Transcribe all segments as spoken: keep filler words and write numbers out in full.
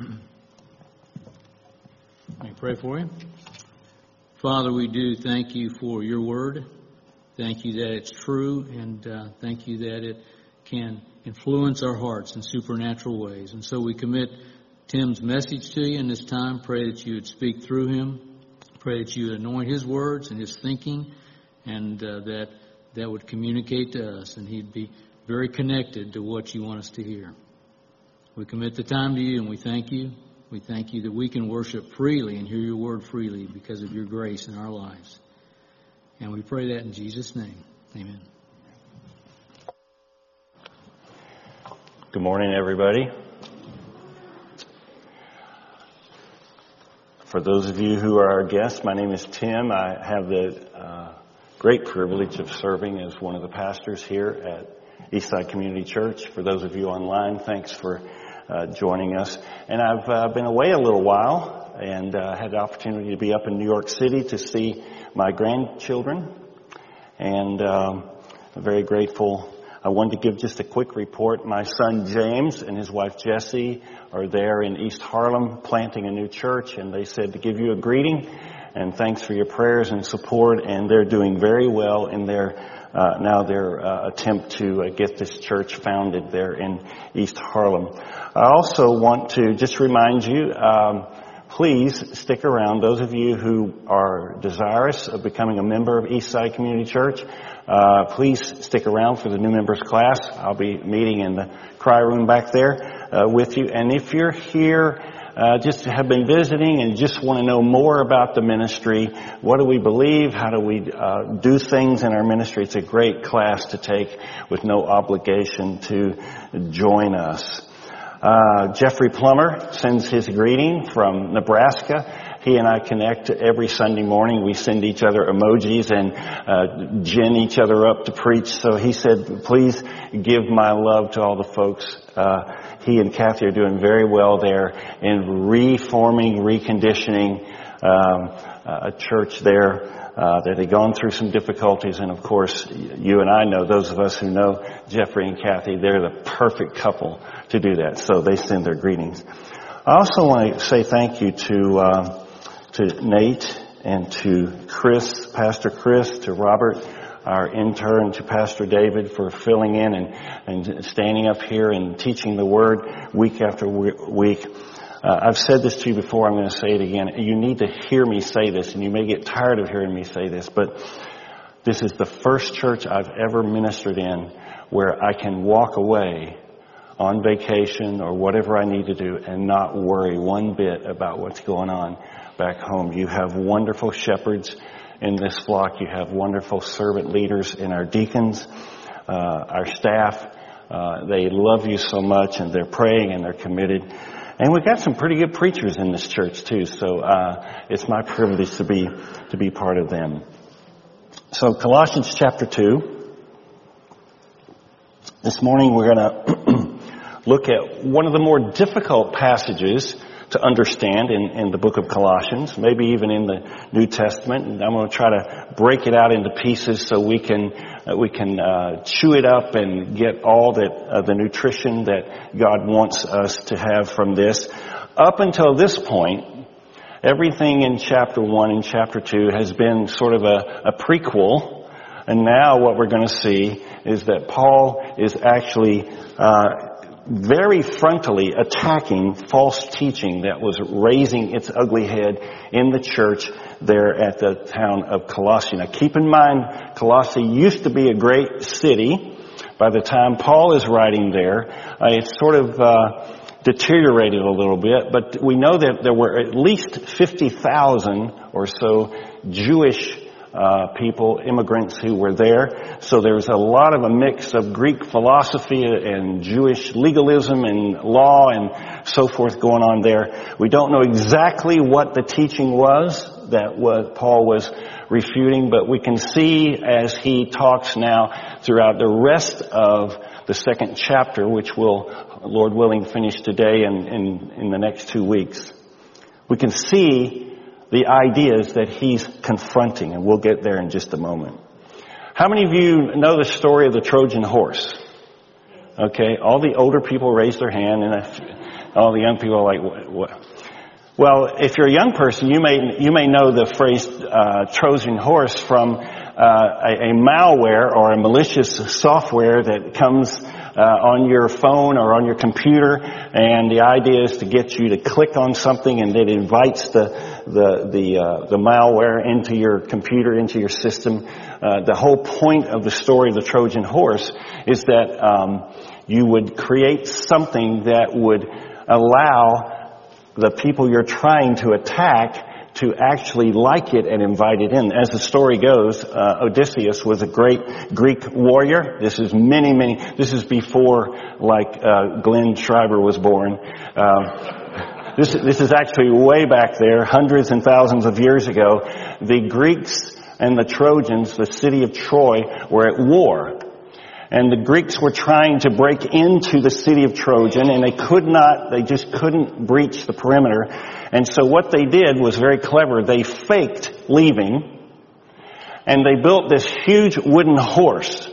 Let me pray for you. Father, we do thank you for your word. Thank you that it's true, and uh, thank you that it can influence our hearts in supernatural ways. And so we commit Tim's message to you in this time. Pray that you would speak through him. Pray that you would anoint his words and his thinking, and uh, that that would communicate to us, and he'd be very connected to what you want us to hear. We commit the time to you, and we thank you. We thank you that we can worship freely and hear your word freely because of your grace in our lives. And we pray that in Jesus' name. Amen. Good morning, everybody. For those of you who are our guests, my name is Tim. I have the uh, great privilege of serving as one of the pastors here at Eastside Community Church. For those of you online, thanks for uh, joining us. And I've uh, been away a little while and uh, had the opportunity to be up in New York City to see my grandchildren. And um, I'm very grateful. I wanted to give just a quick report. My son James and his wife Jessie are there in East Harlem planting a new church, and they said to give you a greeting and thanks for your prayers and support. And they're doing very well in their uh, now their uh, attempt to uh, get this church founded there in East Harlem. I also want to just remind you, um, please stick around. Those of you who are desirous of becoming a member of Eastside Community Church, uh, please stick around for the new members class. I'll be meeting in the cry room back there uh, with you. And if you're here, uh, just have been visiting and just want to know more about the ministry, what do we believe? How do we uh, do things in our ministry? It's a great class to take with no obligation to join us. Uh, Jeffrey Plummer sends his greeting from Nebraska. He and I connect every Sunday morning. We send each other emojis and uh, gin each other up to preach. So he said, please give my love to all the folks. Uh, he and Kathy are doing very well there in reforming, reconditioning um, a church there. Uh, that had gone through some difficulties, and of course, you and I know, those of us who know Jeffrey and Kathy, they're the perfect couple to do that. So they send their greetings. I also want to say thank you to uh, to Nate and to Chris, Pastor Chris, to Robert, our intern, to Pastor David for filling in and, and standing up here and teaching the Word week after week. Uh, I've said this to you before, I'm going to say it again. You need to hear me say this, and you may get tired of hearing me say this, but this is the first church I've ever ministered in where I can walk away on vacation or whatever I need to do and not worry one bit about what's going on back home. You have wonderful shepherds in this flock. You have wonderful servant leaders in our deacons, uh, our staff. Uh, they love you so much, and they're praying and they're committed. And we've got some pretty good preachers in this church too, so uh, it's my privilege to be to be part of them. So Colossians chapter two. This morning we're going to look at one of the more difficult passages to understand in, in the book of Colossians, maybe even in the New Testament. And I'm going to try to break it out into pieces so we can uh, we can uh, chew it up and get all that uh, the nutrition that God wants us to have from this. Up until this point, everything in chapter one and chapter two has been sort of a, a prequel. And now what we're going to see is that Paul is actually uh very frontally attacking false teaching that was raising its ugly head in the church there at the town of Colossae. Now keep in mind, Colossae used to be a great city. By the time Paul is writing there, uh, it's sort of uh, deteriorated a little bit, but we know that there were at least fifty thousand or so Jewish Uh, people, immigrants who were there. So there's a lot of a mix of Greek philosophy and Jewish legalism and law and so forth going on there. We don't know exactly what the teaching was that what Paul was refuting, but we can see as he talks now throughout the rest of the second chapter, which we'll, Lord willing, finish today and in, in the next two weeks. We can see the ideas that he's confronting, and we'll get there in just a moment. How many of you know the story of the Trojan horse? Okay, all the older people raised their hand, and All the young people are like, what? what? Well, if you're a young person, you may you may know the phrase uh, Trojan horse from uh, a, a malware or a malicious software that comes uh, on your phone or on your computer, and the idea is to get you to click on something, and it invites the the the uh, the malware into your computer, into your system. Uh, the whole point of the story of the Trojan horse is that um, you would create something that would allow the people you're trying to attack to actually like it and invite it in. As the story goes, uh, Odysseus was a great Greek warrior. This is many, many, this is before, like, uh, Glenn Schreiber was born. Uh, this, this is actually way back there, hundreds and thousands of years ago. The Greeks and the Trojans, the city of Troy, were at war. And the Greeks were trying to break into the city of Trojan, and they could not, they just couldn't breach the perimeter. And so what they did was very clever. They faked leaving, and they built this huge wooden horse.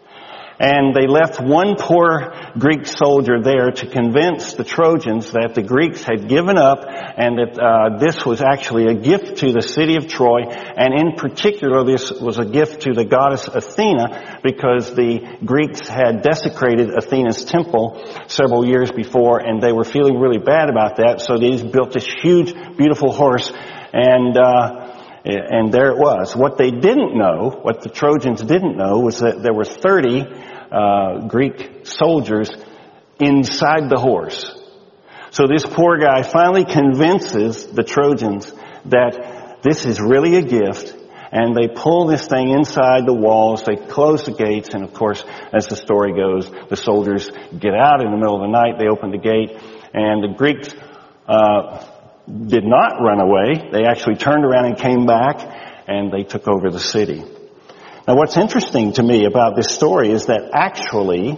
And they left one poor Greek soldier there to convince the Trojans that the Greeks had given up and that uh, this was actually a gift to the city of Troy. And in particular, this was a gift to the goddess Athena, because the Greeks had desecrated Athena's temple several years before, and they were feeling really bad about that. So they just built this huge, beautiful horse, and uh and there it was. What they didn't know, what the Trojans didn't know, was that there were thirty uh Greek soldiers inside the horse. So this poor guy finally convinces the Trojans that this is really a gift, and they pull this thing inside the walls, they close the gates, and of course, as the story goes, the soldiers get out in the middle of the night, they open the gate, and the Greeks uh did not run away. They actually turned around and came back, and they took over the city. Now, what's interesting to me about this story is that actually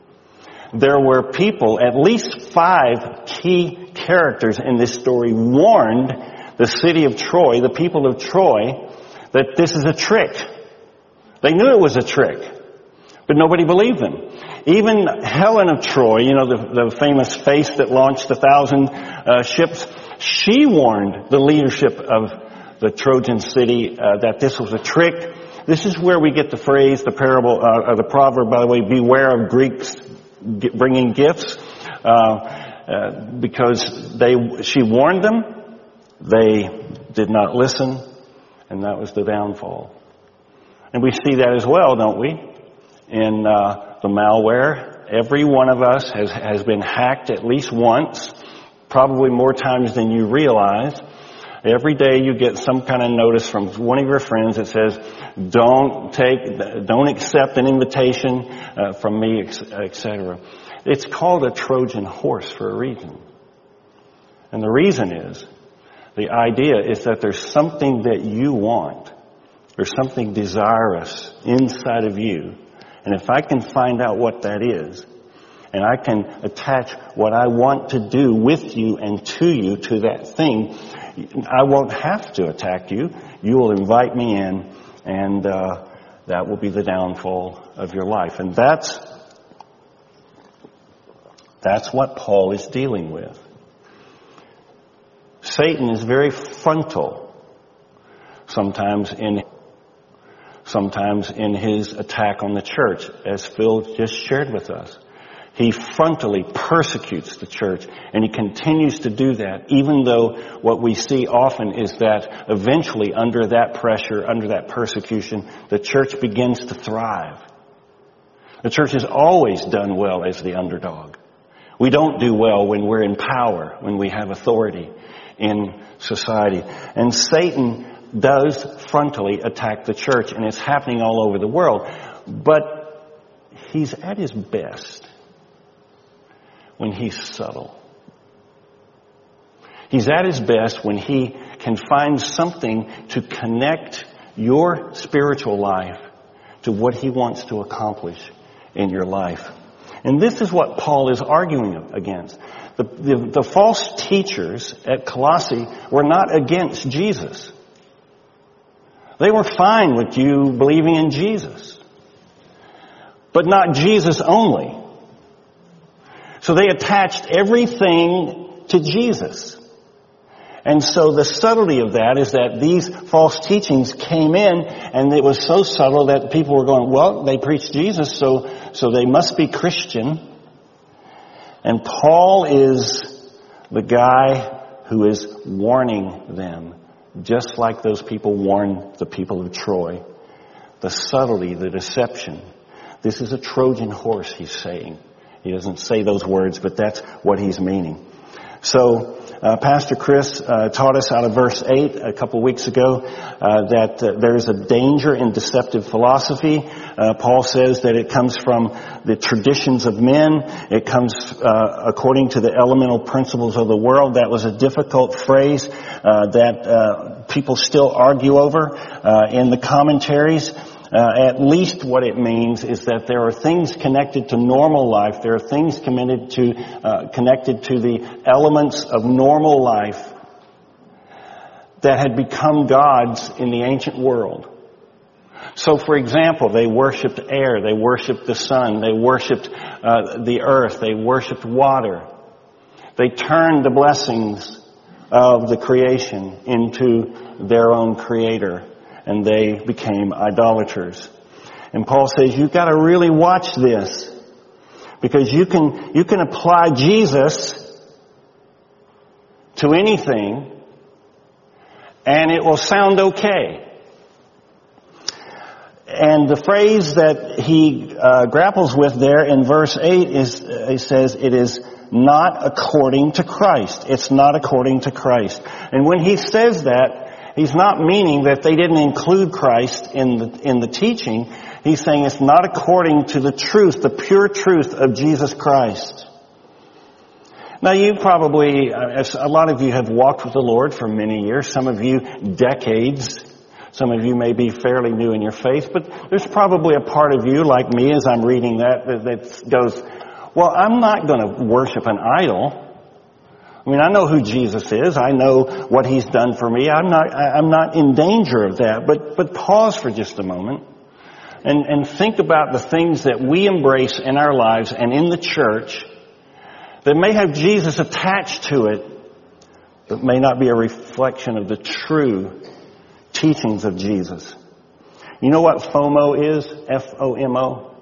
there were people, at least five key characters in this story, warned the city of Troy, the people of Troy, that this is a trick. They knew it was a trick, but nobody believed them. Even Helen of Troy, you know, the, the famous face that launched a thousand uh, ships, she warned the leadership of the Trojan city uh, that this was a trick. This is where we get the phrase, the parable, uh, or the proverb, by the way, beware of Greeks bringing gifts, uh, uh, because they, she warned them, they did not listen, and that was the downfall. And we see that as well, don't we? In uh, the malware, every one of us has, has been hacked at least once, probably more times than you realize. Every day you get some kind of notice from one of your friends that says, don't take, don't accept an invitation uh, from me, et cetera. It's called a Trojan horse for a reason. And the reason is, the idea is that there's something that you want. There's something desirous inside of you. And if I can find out what that is, and I can attach what I want to do with you and to you to that thing, I won't have to attack you. You will invite me in, and uh, that will be the downfall of your life. And that's that's what Paul is dealing with. Satan is very frontal sometimes in sometimes in his attack on the church, as Phil just shared with us. He frontally persecutes the church, and he continues to do that, even though what we see often is that eventually under that pressure, under that persecution, the church begins to thrive. The church has always done well as the underdog. We don't do well when we're in power, when we have authority in society. And Satan does frontally attack the church, and it's happening all over the world. But he's at his best when he's subtle. He's at his best when he can find something to connect your spiritual life to what he wants to accomplish in your life. And this is what Paul is arguing against. The, the, the false teachers at Colossae were not against Jesus. They were fine with you believing in Jesus, but not Jesus only. So they attached everything to Jesus. And so the subtlety of that is that these false teachings came in, and it was so subtle that people were going, well, they preach Jesus, so, so they must be Christian. And Paul is the guy who is warning them, just like those people warned the people of Troy. The subtlety, the deception. This is a Trojan horse, he's saying. He doesn't say those words, but that's what he's meaning. So, uh, Pastor Chris uh, taught us out of verse eight a couple weeks ago uh, that uh, there is a danger in deceptive philosophy. Uh, Paul says that it comes from the traditions of men. It comes uh, according to the elemental principles of the world. That was a difficult phrase uh, that uh, people still argue over uh, in the commentaries. Uh, at least what it means is that there are things connected to normal life. There are things committed to, uh, connected to the elements of normal life that had become gods in the ancient world. So, for example, they worshipped air, they worshipped the sun, they worshipped uh, the earth, they worshipped water. They turned the blessings of the creation into their own creator. And they became idolaters. And Paul says, you've got to really watch this. Because you can, you can apply Jesus to anything, and it will sound okay. And the phrase that he uh, grapples with there in verse eight is, uh, he says, it is not according to Christ. It's not according to Christ. And when he says that, he's not meaning that they didn't include Christ in the, in the teaching. He's saying it's not according to the truth, the pure truth of Jesus Christ. Now you probably, a lot of you have walked with the Lord for many years, some of you decades. Some of you may be fairly new in your faith, but there's probably a part of you, like me, as I'm reading that, that goes, well, I'm not going to worship an idol. I mean, I know who Jesus is. I know what he's done for me. I'm not, I'm not in danger of that. But, but pause for just a moment and, and think about the things that we embrace in our lives and in the church that may have Jesus attached to it, but may not be a reflection of the true teachings of Jesus. You know what FOMO is? F O M O?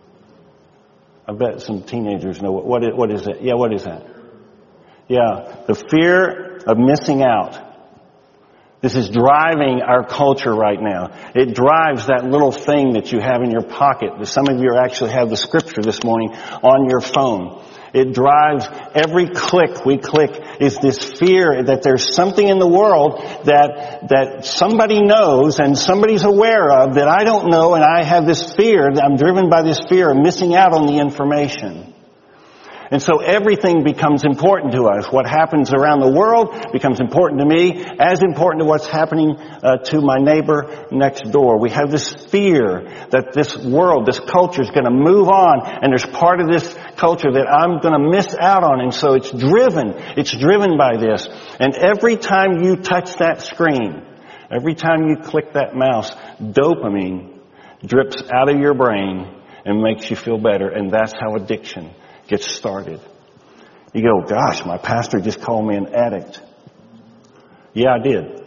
I bet some teenagers know what, what, is, what is it? Yeah, what is that? Yeah, the fear of missing out. This is driving our culture right now. It drives that little thing that you have in your pocket. Some of you actually have the scripture this morning on your phone. It drives every click we click is this fear that there's something in the world that, that somebody knows and somebody's aware of that I don't know, and I have this fear, I'm driven by this fear of missing out on the information. And so everything becomes important to us. What happens around the world becomes important to me, as important to what's happening uh, to my neighbor next door. We have this fear that this world, this culture is going to move on, and there's part of this culture that I'm going to miss out on. And so it's driven, it's driven by this. And every time you touch that screen, every time you click that mouse, dopamine drips out of your brain and makes you feel better. And that's how addiction gets started. You go, gosh, my pastor just called me an addict. Yeah, I did.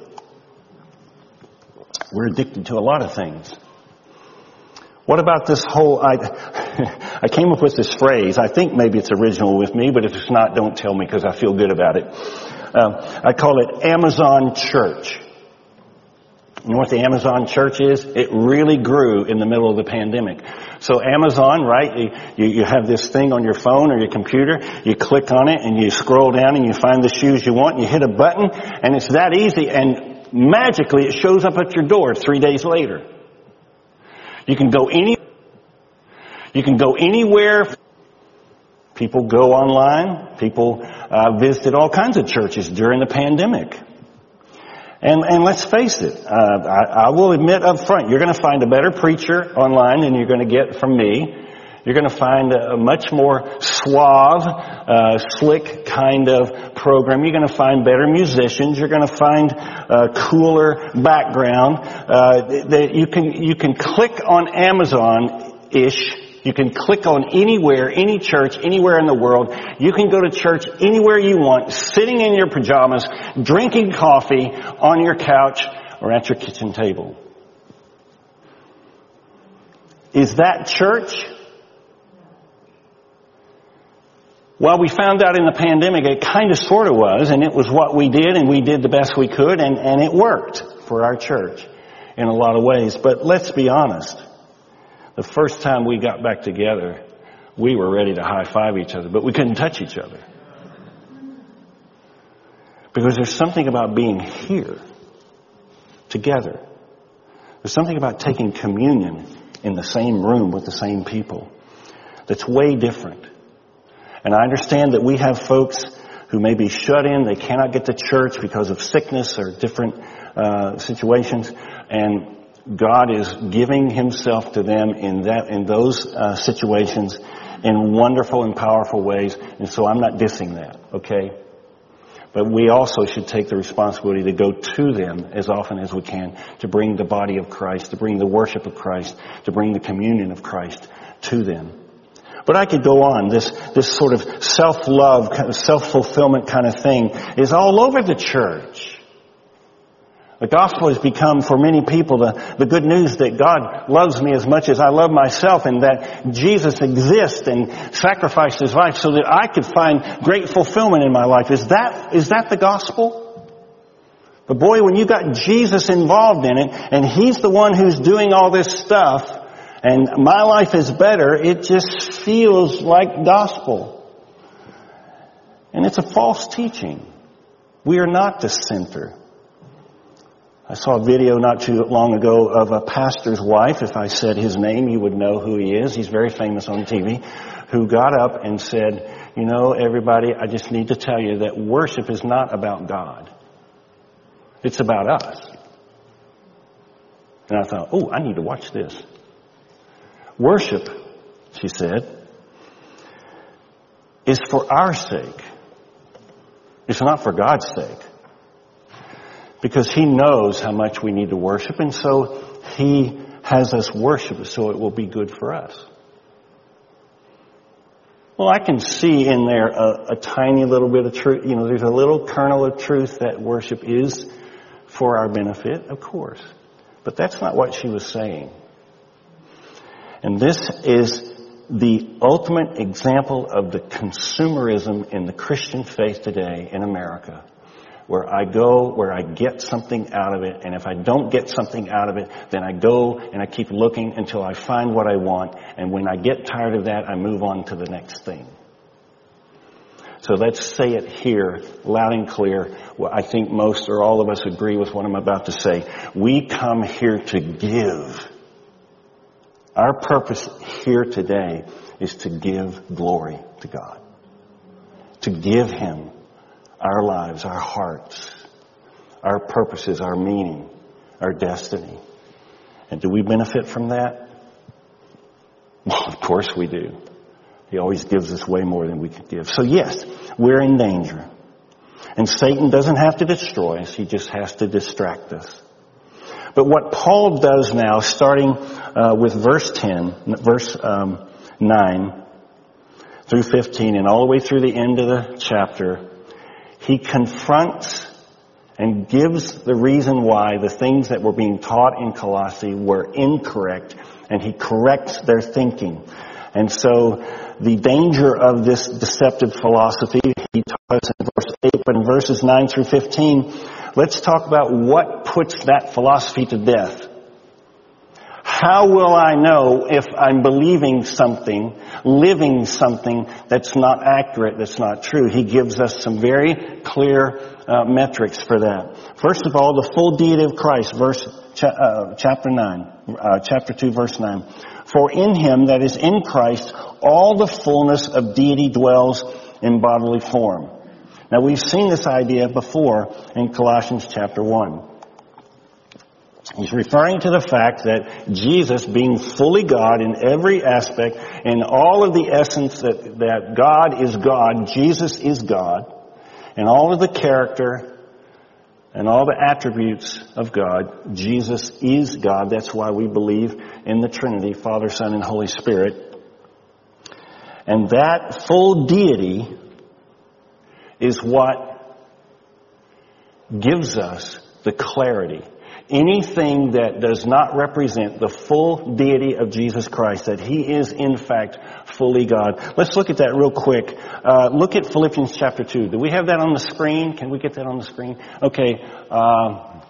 We're addicted to a lot of things. What about this whole, I, I came up with this phrase. I think maybe it's original with me, but if it's not, don't tell me because I feel good about it. Um, I call it Amazon Church. You know what the Amazon Church is? It really grew in the middle of the pandemic. So Amazon, right, you, you have this thing on your phone or your computer, you click on it and you scroll down and you find the shoes you want, and you hit a button, and it's that easy, and magically it shows up at your door three days later. You can go any, you can go anywhere. People go online. People uh, visited all kinds of churches during the pandemic. And, and let's face it, uh, I, I will admit up front, you're going to find a better preacher online than you're going to get from me. You're going to find a, a much more suave, uh, slick kind of program. You're going to find better musicians. You're going to find a cooler background. Uh, that you can, you can click on Amazon-ish You can click on anywhere, any church, anywhere in the world. You can go to church anywhere you want, sitting in your pajamas, drinking coffee on your couch or at your kitchen table. Is that church? Well, we found out in the pandemic it kind of sort of was, and it was what we did, and we did the best we could, and, and it worked for our church in a lot of ways. But let's be honest. The first time we got back together, we were ready to high-five each other, but we couldn't touch each other. Because there's something about being here together. There's something about taking communion in the same room with the same people that's way different. And I understand that we have folks who may be shut in. They cannot get to church because of sickness or different uh, situations. And God is giving himself to them in that, in those uh, situations in wonderful and powerful ways. And so I'm not dissing that, okay? But we also should take the responsibility to go to them as often as we can to bring the body of Christ, to bring the worship of Christ, to bring the communion of Christ to them. But I could go on. This, this sort of self-love, kind of self-fulfillment kind of thing is all over the church. The gospel has become, for many people, the, the good news that God loves me as much as I love myself, and that Jesus exists and sacrificed his life so that I could find great fulfillment in my life. Is that, is that the gospel? But boy, when you got Jesus involved in it, and he's the one who's doing all this stuff, and my life is better, it just feels like gospel. And it's a false teaching. We are not the center. I saw a video not too long ago of a pastor's wife. If I said his name, you would know who he is. He's very famous on T V. Who got up and said, you know, everybody, I just need to tell you that worship is not about God. It's about us. And I thought, oh, I need to watch this. Worship, she said, is for our sake. It's not for God's sake. Because he knows how much we need to worship, and so he has us worship so it will be good for us. Well, I can see in there a, a tiny little bit of truth. You know, there's a little kernel of truth that worship is for our benefit, of course. But that's not what she was saying. And this is the ultimate example of the consumerism in the Christian faith today in America. Where I go, where I get something out of it, and if I don't get something out of it, then I go and I keep looking until I find what I want, and when I get tired of that, I move on to the next thing. So let's say it here, loud and clear. Well, I think most or all of us agree with what I'm about to say. We come here to give. Our purpose here today is to give glory to God. To give him our lives, our hearts, our purposes, our meaning, our destiny. And do we benefit from that? Well, of course we do. He always gives us way more than we could give. So yes, we're in danger. And Satan doesn't have to destroy us. He just has to distract us. But what Paul does now, starting uh, with verse ten, verse um, nine through fifteen, and all the way through the end of the chapter, he confronts and gives the reason why the things that were being taught in Colossae were incorrect, and he corrects their thinking. And so the danger of this deceptive philosophy, he taught us in verse eight, but in verses nine through fifteen, let's talk about what puts that philosophy to death. How will I know if I'm believing something, living something that's not accurate, that's not true? He gives us some very clear uh, metrics for that. First of all, the full deity of Christ, verse cha- uh, chapter nine, uh, chapter two, verse nine. For in him, that is in Christ, all the fullness of deity dwells in bodily form. Now we've seen this idea before in Colossians chapter one. He's referring to the fact that Jesus, being fully God in every aspect, in all of the essence that, that God is God, Jesus is God, and all of the character and all the attributes of God, Jesus is God. That's why we believe in the Trinity, Father, Son, and Holy Spirit. And that full deity is what gives us the clarity. Anything that does not represent the full deity of Jesus Christ, that He is in fact fully God. Let's look at that real quick. Uh, look at Philippians chapter two. Do we have that on the screen? Can we get that on the screen? Okay. Uh,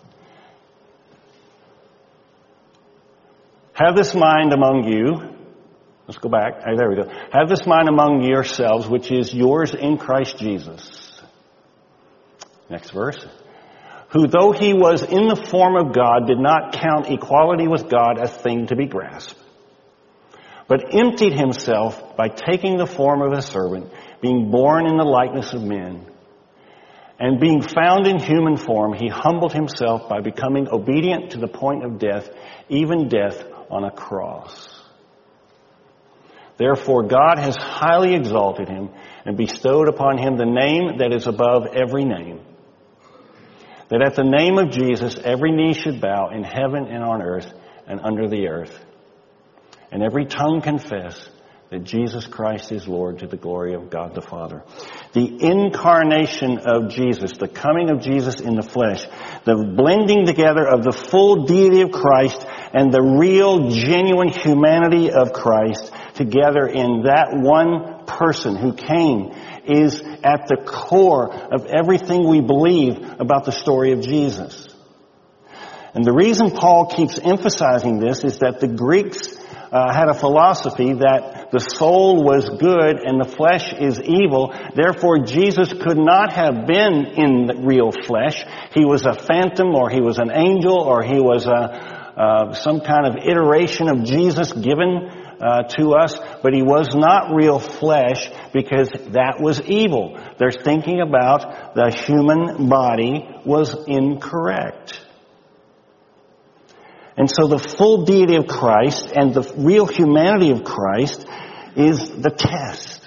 have this mind among you. Let's go back. Oh, there we go. Have this mind among yourselves, which is yours in Christ Jesus. Next verse. Who, though He was in the form of God, did not count equality with God a thing to be grasped, but emptied Himself by taking the form of a servant, being born in the likeness of men. And being found in human form, He humbled Himself by becoming obedient to the point of death, even death on a cross. Therefore God has highly exalted Him and bestowed upon Him the name that is above every name, that at the name of Jesus every knee should bow in heaven and on earth and under the earth, and every tongue confess that Jesus Christ is Lord, to the glory of God the Father. The incarnation of Jesus, the coming of Jesus in the flesh, the blending together of the full deity of Christ and the real, genuine humanity of Christ together in that one person who came, is at the core of everything we believe about the story of Jesus. And the reason Paul keeps emphasizing this is that the Greeks uh, had a philosophy that the soul was good and the flesh is evil. Therefore, Jesus could not have been in the real flesh. He was a phantom, or he was an angel, or he was a, uh, some kind of iteration of Jesus given Uh, to us, but He was not real flesh, because that was evil. Their thinking about the human body was incorrect. And so the full deity of Christ and the real humanity of Christ is the test.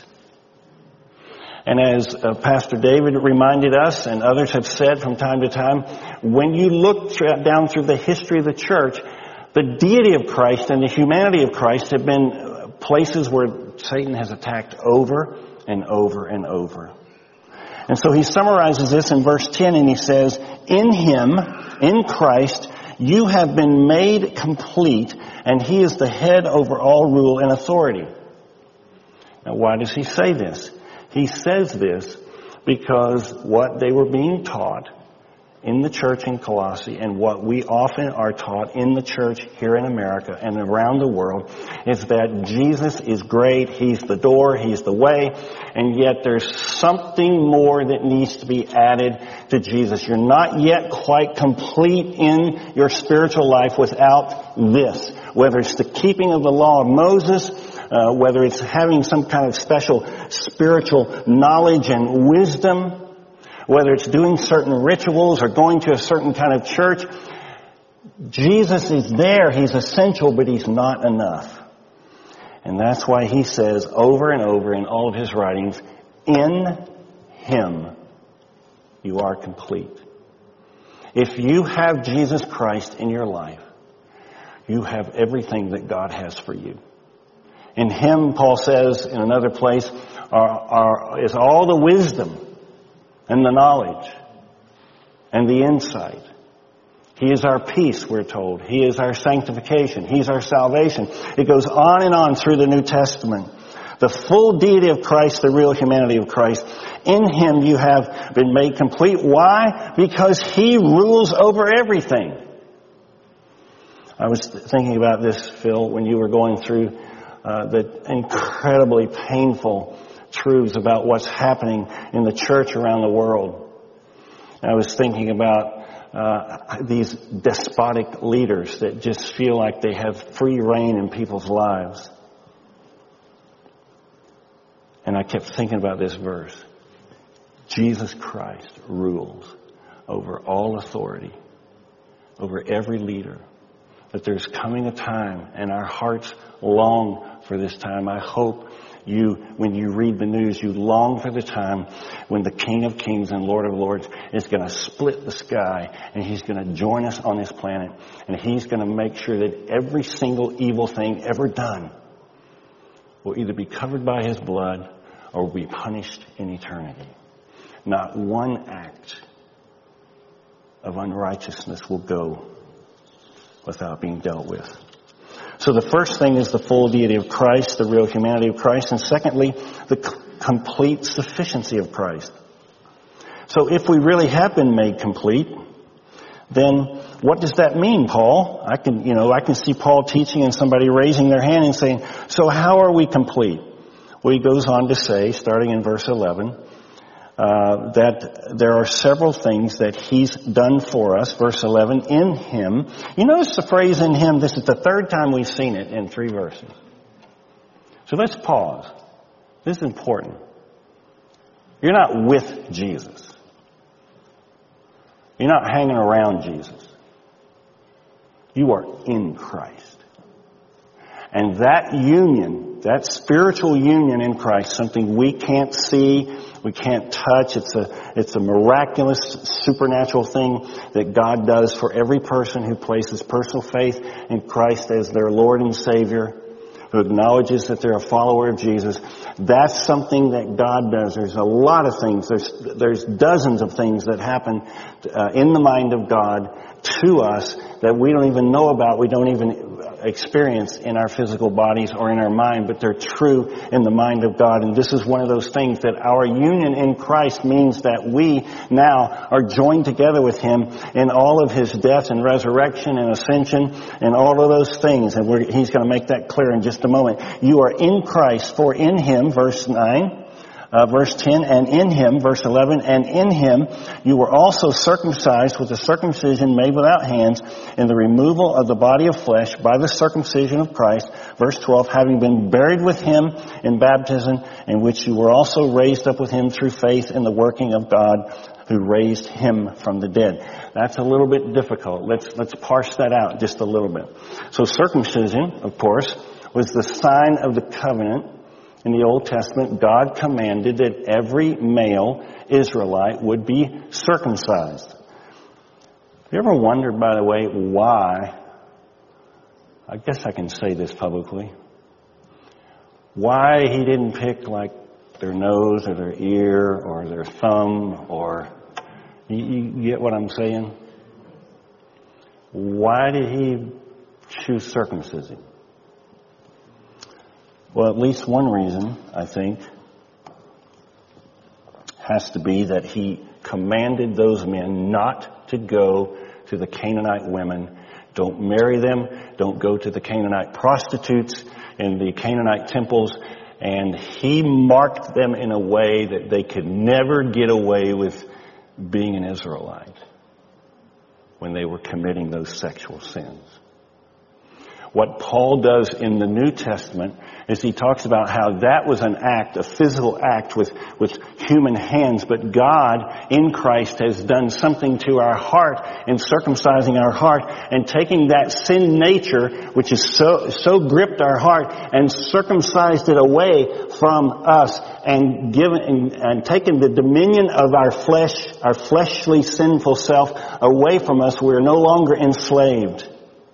And as uh, Pastor David reminded us, and others have said from time to time, when you look th- down through the history of the church, the deity of Christ and the humanity of Christ have been places where Satan has attacked over and over and over. And so he summarizes this in verse ten, and he says, in Him, in Christ, you have been made complete, and He is the head over all rule and authority. Now, why does he say this? He says this because what they were being taught in the church in Colossae, and what we often are taught in the church here in America and around the world, is that Jesus is great, He's the door, He's the way, and yet there's something more that needs to be added to Jesus. You're not yet quite complete in your spiritual life without this. Whether it's the keeping of the law of Moses, uh, whether it's having some kind of special spiritual knowledge and wisdom, whether it's doing certain rituals or going to a certain kind of church, Jesus is there. He's essential, but He's not enough. And that's why He says over and over in all of His writings, in Him you are complete. If you have Jesus Christ in your life, you have everything that God has for you. In Him, Paul says in another place, are, are, is all the wisdom and the knowledge and the insight. He is our peace, we're told. He is our sanctification. He's our salvation. It goes on and on through the New Testament. The full deity of Christ, the real humanity of Christ. In Him you have been made complete. Why? Because He rules over everything. I was thinking about this, Phil, when you were going through uh, the incredibly painful truths about what's happening in the church around the world. I was thinking about uh, these despotic leaders that just feel like they have free reign in people's lives. And I kept thinking about this verse. Jesus Christ rules over all authority, over every leader. That there's coming a time, and our hearts long for this time. I hope You, when you read the news, you long for the time when the King of Kings and Lord of Lords is going to split the sky, and He's going to join us on this planet, and He's going to make sure that every single evil thing ever done will either be covered by his blood or will be punished in eternity. Not one act of unrighteousness will go without being dealt with. So the first thing is the full deity of Christ, the real humanity of Christ, and secondly, the c- complete sufficiency of Christ. So if we really have been made complete, then what does that mean, Paul? I can, you know, I can see Paul teaching and somebody raising their hand and saying, so how are we complete? Well, he goes on to say, starting in verse eleven, uh, that there are several things that he's done for us. Verse eleven, in him. You notice the phrase in him, this is the third time we've seen it in three verses. So let's pause. This is important. You're not with Jesus. You're not hanging around Jesus. You are in Christ. And that union, that spiritual union in Christ, something we can't see, we can't touch. It's a, it's a miraculous, supernatural thing that God does for every person who places personal faith in Christ as their Lord and Savior, who acknowledges that they're a follower of Jesus. That's something that God does. There's a lot of things. There's, there's dozens of things that happen uh, in the mind of God to us that we don't even know about, we don't even experience in our physical bodies or in our mind, but they're true in the mind of God. And this is one of those things that our union in Christ means that we now are joined together with Him in all of His death and resurrection and ascension and all of those things. And we're, He's going to make that clear in just a moment. You are in Christ, for in Him, verse nine, Uh, verse ten, and in Him, verse eleven, and in Him you were also circumcised with a circumcision made without hands in the removal of the body of flesh by the circumcision of Christ. Verse twelve, having been buried with Him in baptism, in which you were also raised up with Him through faith in the working of God who raised Him from the dead. That's a little bit difficult. Let's, let's parse that out just a little bit. So circumcision, of course, was the sign of the covenant. In the Old Testament, God commanded that every male Israelite would be circumcised. Have you ever wondered, by the way, why, I guess I can say this publicly, why He didn't pick like their nose or their ear or their thumb or, you, you get what I'm saying? Why did He choose circumcision? Well, at least one reason, I think, has to be that He commanded those men not to go to the Canaanite women. Don't marry them. Don't go to the Canaanite prostitutes in the Canaanite temples. And He marked them in a way that they could never get away with being an Israelite when they were committing those sexual sins. What Paul does in the New Testament is he talks about how that was an act, a physical act with, with human hands, but God in Christ has done something to our heart in circumcising our heart and taking that sin nature, which is so, so gripped our heart, and circumcised it away from us and given, and, and taken the dominion of our flesh, our fleshly sinful self away from us. We are no longer enslaved.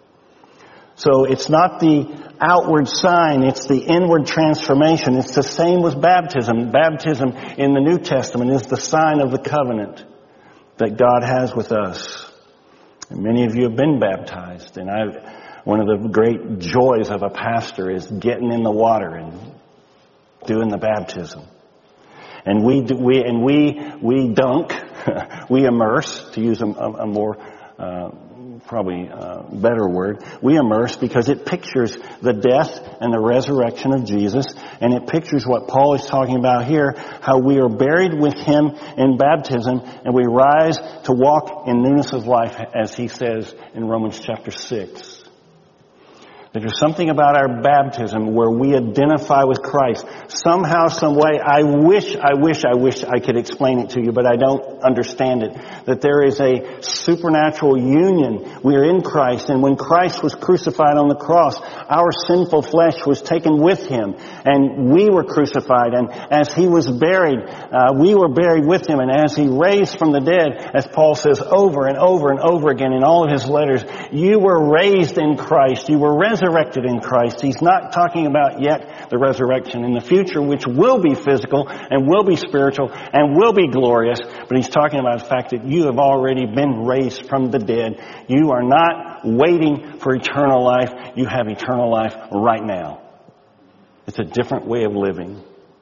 So it's not the outward sign, it's the inward transformation. It's the same with baptism. Baptism in the New Testament is the sign of the covenant that God has with us. And many of you have been baptized, and I, one of the great joys of a pastor is getting in the water and doing the baptism. And we, we and we, we dunk, we immerse, to use a, a more, uh, probably a better word. We immerse because it pictures the death and the resurrection of Jesus, and it pictures what Paul is talking about here, how we are buried with Him in baptism and we rise to walk in newness of life, as he says in Romans chapter six. There's something about our baptism where we identify with Christ. Somehow, some way, I wish, I wish, I wish I could explain it to you, but I don't understand it. That there is a supernatural union. We are in Christ, and when Christ was crucified on the cross, our sinful flesh was taken with Him, and we were crucified. And as He was buried, uh, we were buried with Him. And as He raised from the dead, as Paul says over and over and over again in all of his letters, you were raised in Christ. You were resurrected resurrected in Christ. He's not talking about yet the resurrection in the future, which will be physical and will be spiritual and will be glorious. But he's talking about the fact that you have already been raised from the dead. You are not waiting for eternal life. You have eternal life right now. It's a different way of living.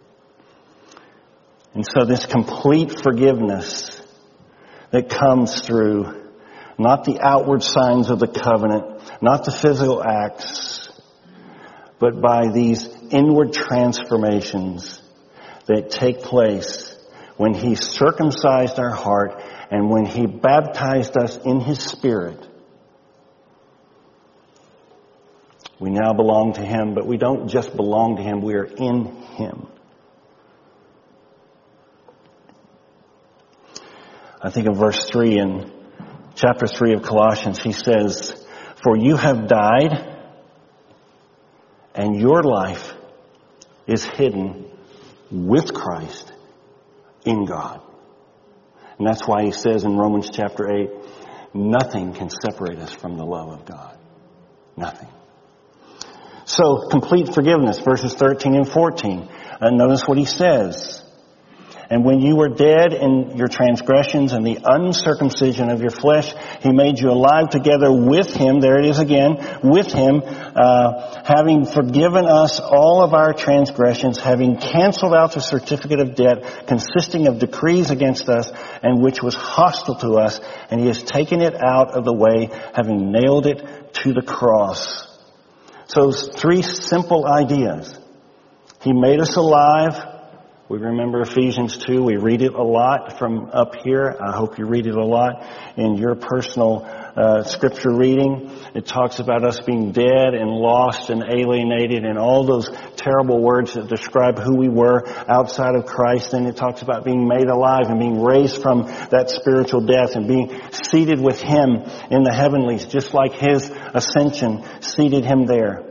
And so this complete forgiveness that comes through not the outward signs of the covenant, not the physical acts, but by these inward transformations that take place when He circumcised our heart and when He baptized us in His Spirit. We now belong to Him, but we don't just belong to Him, we are in Him. I think of verse three in chapter three of Colossians. He says, "For you have died, and your life is hidden with Christ in God." And that's why he says in Romans chapter eight, nothing can separate us from the love of God. Nothing. So, complete forgiveness, verses thirteen and fourteen. Uh, notice what he says. "And when you were dead in your transgressions and the uncircumcision of your flesh, He made you alive together with Him," there it is again, "with Him, uh, having forgiven us all of our transgressions, having canceled out the certificate of debt consisting of decrees against us and which was hostile to us, and He has taken it out of the way, having nailed it to the cross." So three simple ideas. He made us alive. We remember Ephesians two. We read it a lot from up here. I hope you read it a lot in your personal uh, scripture reading. It talks about us being dead and lost and alienated and all those terrible words that describe who we were outside of Christ. And it talks about being made alive and being raised from that spiritual death and being seated with Him in the heavenlies, just like His ascension seated Him there.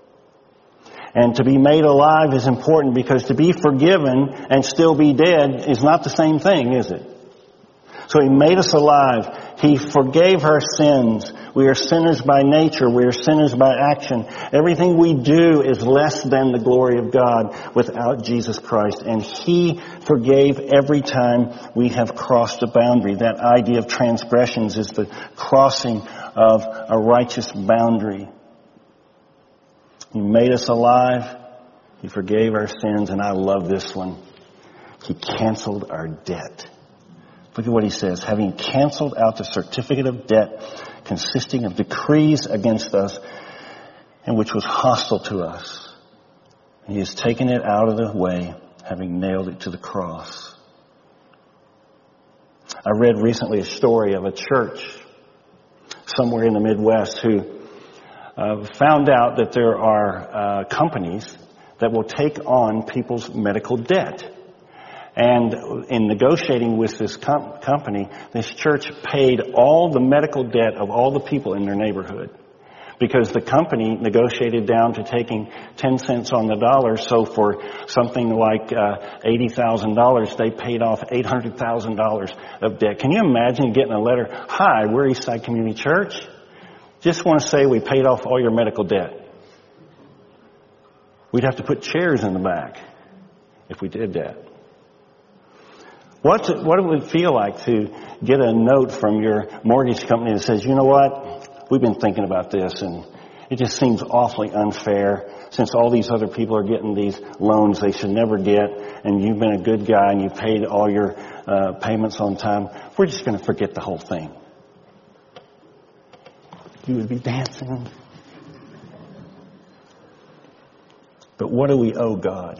And to be made alive is important because to be forgiven and still be dead is not the same thing, is it? So He made us alive. He forgave our sins. We are sinners by nature. We are sinners by action. Everything we do is less than the glory of God without Jesus Christ. And He forgave every time we have crossed a boundary. That idea of transgressions is the crossing of a righteous boundary. He made us alive. He forgave our sins. And I love this one. He canceled our debt. Look at what he says. "Having canceled out the certificate of debt consisting of decrees against us and which was hostile to us. He has taken it out of the way, having nailed it to the cross." I read recently a story of a church somewhere in the Midwest who Uh, found out that there are uh, companies that will take on people's medical debt. And in negotiating with this com- company, this church paid all the medical debt of all the people in their neighborhood. Because the company negotiated down to taking ten cents on the dollar, so for something like uh, eighty thousand dollars, they paid off eight hundred thousand dollars of debt. Can you imagine getting a letter, "Hi, we're Eastside Community Church. Just want to say we paid off all your medical debt." We'd have to put chairs in the back if we did that. What's it, what it would feel like to get a note from your mortgage company that says, "You know what? We've been thinking about this and it just seems awfully unfair. Since all these other people are getting these loans they should never get, and you've been a good guy and you paid all your uh, payments on time, we're just going to forget the whole thing." You would be dancing. But what do we owe God?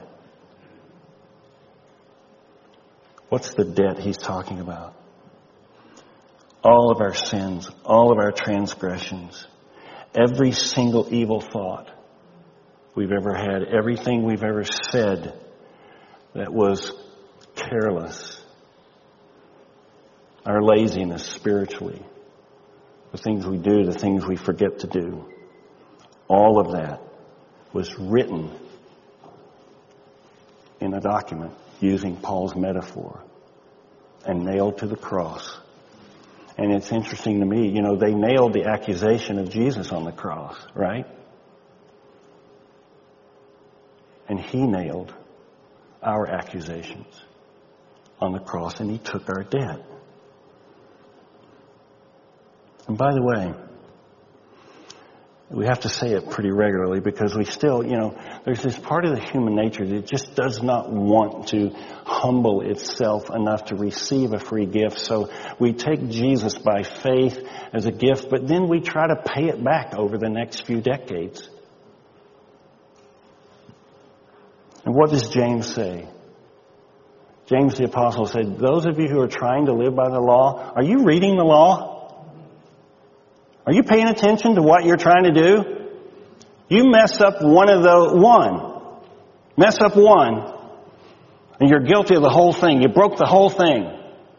What's the debt He's talking about? All of our sins, all of our transgressions, every single evil thought we've ever had, everything we've ever said that was careless, our laziness spiritually, the things we do, the things we forget to do. All of that was written in a document using Paul's metaphor and nailed to the cross. And it's interesting to me, you know, they nailed the accusation of Jesus on the cross, right? And he nailed our accusations on the cross, and he took our debt. And by the way, we have to say it pretty regularly because we still, you know, there's this part of the human nature that just does not want to humble itself enough to receive a free gift. So we take Jesus by faith as a gift, but then we try to pay it back over the next few decades. And what does James say? James the Apostle said, those of you who are trying to live by the law, are you reading the law? Are you paying attention to what you're trying to do? You mess up one of the one. Mess up one, and you're guilty of the whole thing. You broke the whole thing.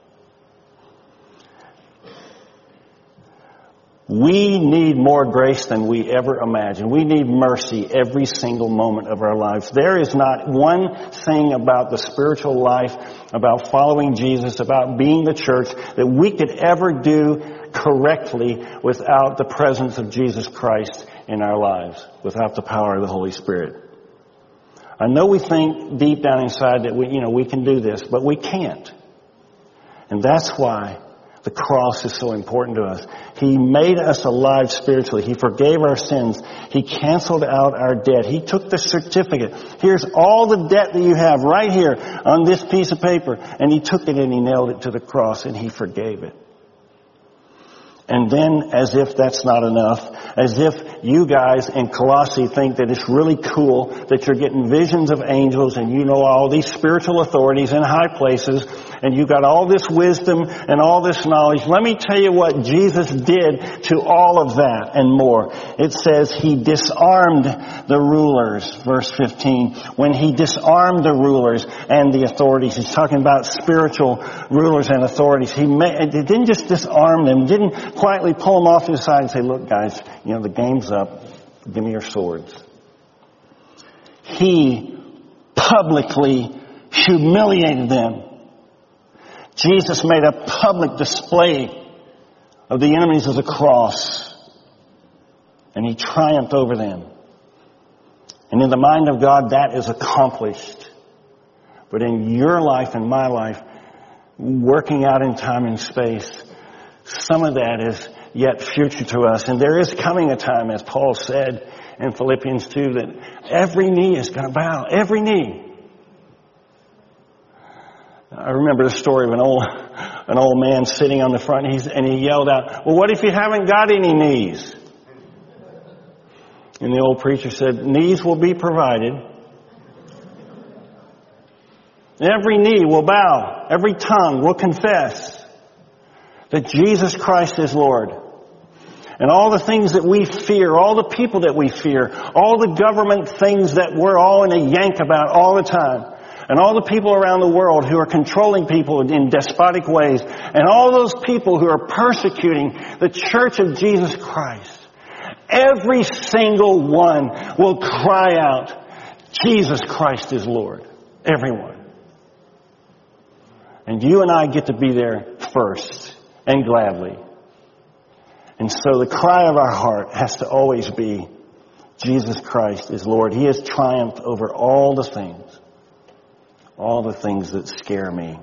We need more grace than we ever imagined. We need mercy every single moment of our lives. There is not one thing about the spiritual life, about following Jesus, about being the church, that we could ever do correctly without the presence of Jesus Christ in our lives, without the power of the Holy Spirit. I know we think deep down inside that we, you know, we can do this, but we can't. And that's why the cross is so important to us. He made us alive spiritually. He forgave our sins. He canceled out our debt. He took the certificate. Here's all the debt that you have right here on this piece of paper. And he took it and he nailed it to the cross and he forgave it. And then, as if that's not enough, as if you guys in Colossae think that it's really cool that you're getting visions of angels and you know all these spiritual authorities in high places and you got all this wisdom and all this knowledge. Let me tell you what Jesus did to all of that and more. It says he disarmed the rulers, verse fifteen. When he disarmed the rulers and the authorities, he's talking about spiritual rulers and authorities. He, made, he didn't just disarm them, didn't quietly pull them off to the side and say, look guys, you know, the game's up. Give me your swords. He publicly humiliated them. Jesus made a public display of the enemies of the cross. And he triumphed over them. And in the mind of God, that is accomplished. But in your life and my life, working out in time and space, some of that is yet future to us. And there is coming a time, as Paul said in Philippians two, that every knee is going to bow. Every knee. I remember the story of an old, an old man sitting on the front, he's, and he yelled out, well, what if you haven't got any knees? And the old preacher said, knees will be provided. Every knee will bow. Every tongue will confess that Jesus Christ is Lord. And all the things that we fear, all the people that we fear, all the government things that we're all in a yank about all the time, and all the people around the world who are controlling people in despotic ways, and all those people who are persecuting the church of Jesus Christ, every single one will cry out, Jesus Christ is Lord. Everyone. And you and I get to be there first, and gladly. And so the cry of our heart has to always be, Jesus Christ is Lord. He has triumphed over all the things. All the things that scare me.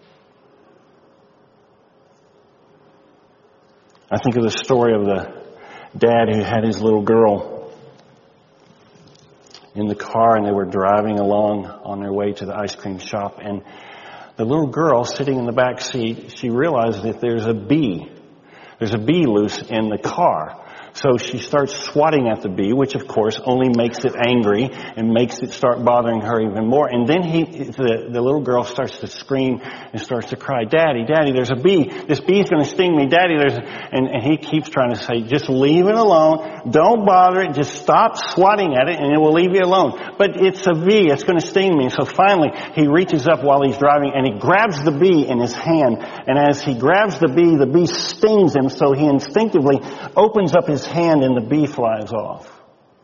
I think of the story of the dad who had his little girl in the car and they were driving along on their way to the ice cream shop, and the little girl sitting in the back seat, she realized that there's a bee. There's a bee loose in the car. So she starts swatting at the bee, which of course only makes it angry and makes it start bothering her even more. And then he, the, the little girl starts to scream and starts to cry, Daddy, Daddy, there's a bee. This bee's going to sting me. Daddy, there's, and, and he keeps trying to say, just leave it alone. Don't bother it. Just stop swatting at it and it will leave you alone. But it's a bee. It's going to sting me. So finally he reaches up while he's driving and he grabs the bee in his hand. And as he grabs the bee, the bee stings him. So he instinctively opens up his hand and the bee flies off.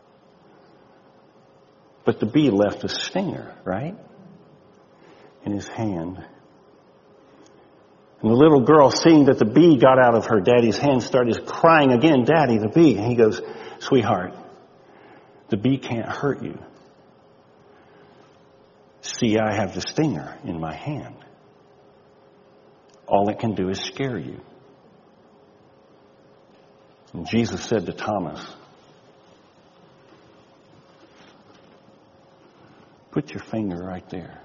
But the bee left a stinger, right? In his hand. And the little girl, seeing that the bee got out of her daddy's hand, started crying again, Daddy, the bee. And he goes, sweetheart, the bee can't hurt you. See, I have the stinger in my hand. All it can do is scare you. And Jesus said to Thomas, put your finger right there.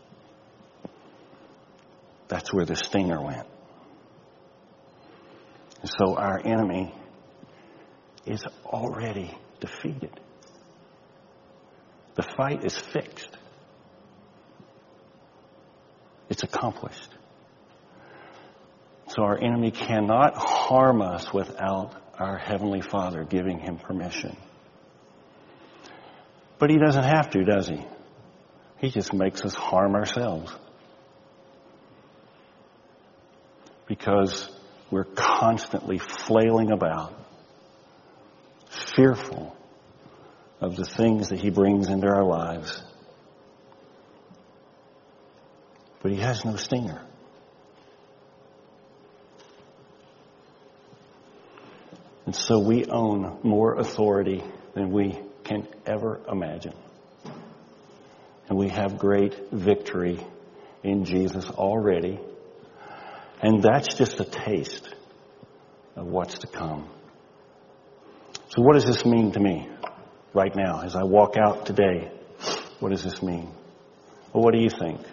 That's where the stinger went. And so our enemy is already defeated. The fight is fixed. It's accomplished. So our enemy cannot harm us without our Heavenly Father giving him permission. But he doesn't have to, does he? He just makes us harm ourselves. Because we're constantly flailing about, fearful of the things that he brings into our lives. But he has no stinger. And so we own more authority than we can ever imagine. And we have great victory in Jesus already. And that's just a taste of what's to come. So what does this mean to me right now as I walk out today? What does this mean? Well, what do you think?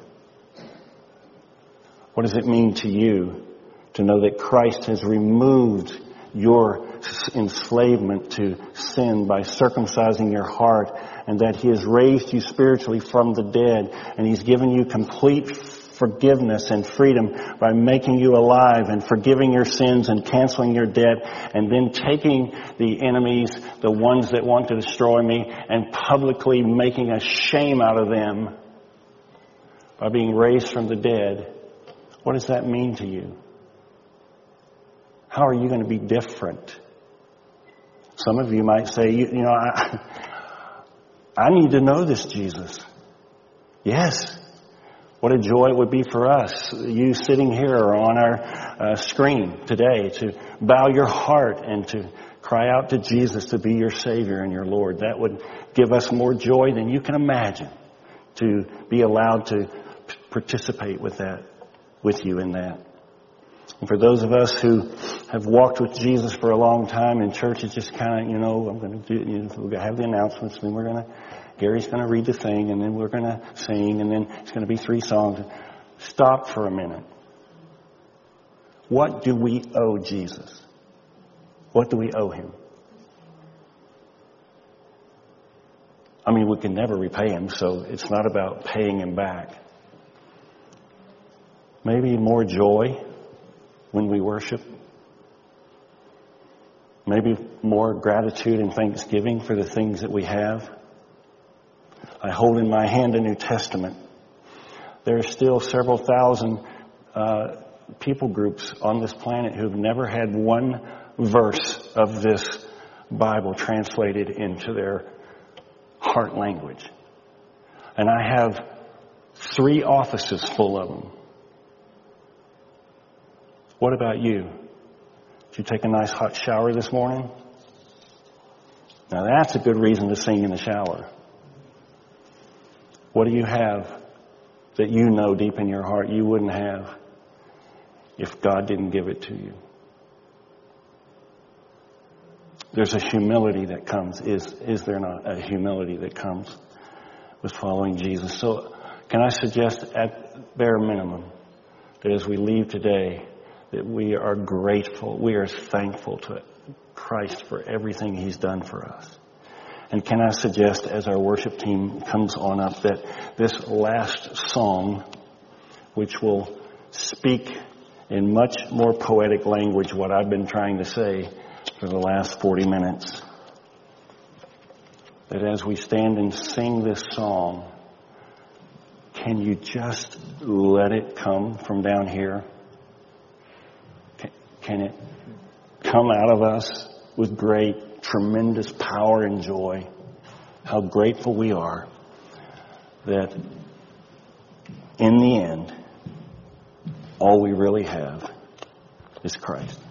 What does it mean to you to know that Christ has removed your enslavement to sin by circumcising your heart, and that he has raised you spiritually from the dead, and he's given you complete forgiveness and freedom by making you alive and forgiving your sins and canceling your debt, and then taking the enemies, the ones that want to destroy me, and publicly making a shame out of them by being raised from the dead? What does that mean to you? How are you going to be different? Some of you might say, you, you know, I, I need to know this Jesus. Yes. What a joy it would be for us, you sitting here or on our uh, screen today, to bow your heart and to cry out to Jesus to be your Savior and your Lord. That would give us more joy than you can imagine, to be allowed to p- participate with that, with you in that. And for those of us who have walked with Jesus for a long time, and church is just kind of, you know, I'm going to do, you know, we're going to have the announcements, and then we're going to, Gary's going to read the thing, and then we're going to sing, and then it's going to be three songs. Stop for a minute. What do we owe Jesus? What do we owe him? I mean, we can never repay him, so it's not about paying him back. Maybe more joy when we worship. Maybe more gratitude and thanksgiving for the things that we have. I hold in my hand a New Testament. There are still several thousand uh, people groups on this planet who've never had one verse of this Bible translated into their heart language. And I have three offices full of them. What about you? Did you take a nice hot shower this morning? Now that's a good reason to sing in the shower. What do you have that you know deep in your heart you wouldn't have if God didn't give it to you? There's a humility that comes. Is, is there not a humility that comes with following Jesus? So can I suggest at bare minimum that as we leave today, that we are grateful, we are thankful to Christ for everything he's done for us. And can I suggest, as our worship team comes on up, that this last song, which will speak in much more poetic language what I've been trying to say for the last forty minutes, that as we stand and sing this song, can you just let it come from down here? Can it come out of us with great, tremendous power and joy? How grateful we are that in the end, all we really have is Christ.